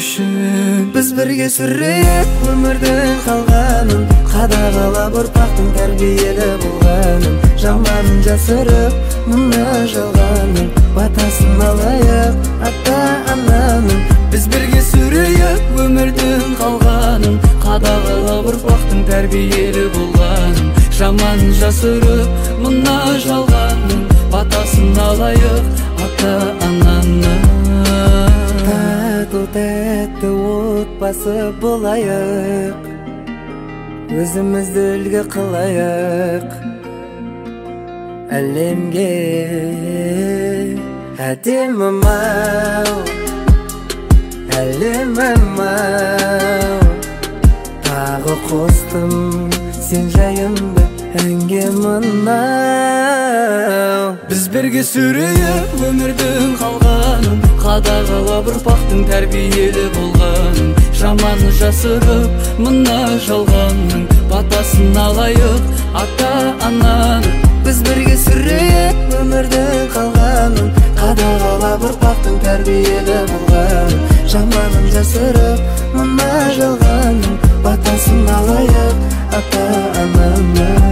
үшін біз бірге сүрейік өмірдің қалғанын, қадағалап ұрпақтың тәрбиелі болғанын, жаманын жасырып мына жалғанның батасын алайық ата-ананың. Біз бірге сүрейік өмірдің қалғанын, қадағалап ұрпақтың тәрбиелі болғанын, жаманын жасырып мына жалғанның батасын алайық ата-ананың. Тату-тәтті отбасы болайық, өзімізді үлгі қылайық әлемге. Әдемім-ау, әлемім-ау, тағы қостым сен жайымды әнге мынау. Біз бірге сүрейік өмірдің қалғанын, қадағалап ұрпақтың тәрбиелі болғанын, жаманын жасырып мына жалғанның батасын алайық ата-ананың. Біз бірге сүрейік өмірдің қалғанын, қадағалап ұрпақтың тәрбиелі болғанын, жаманын жасырып мына жалғанның батасын алайық ата-ананың.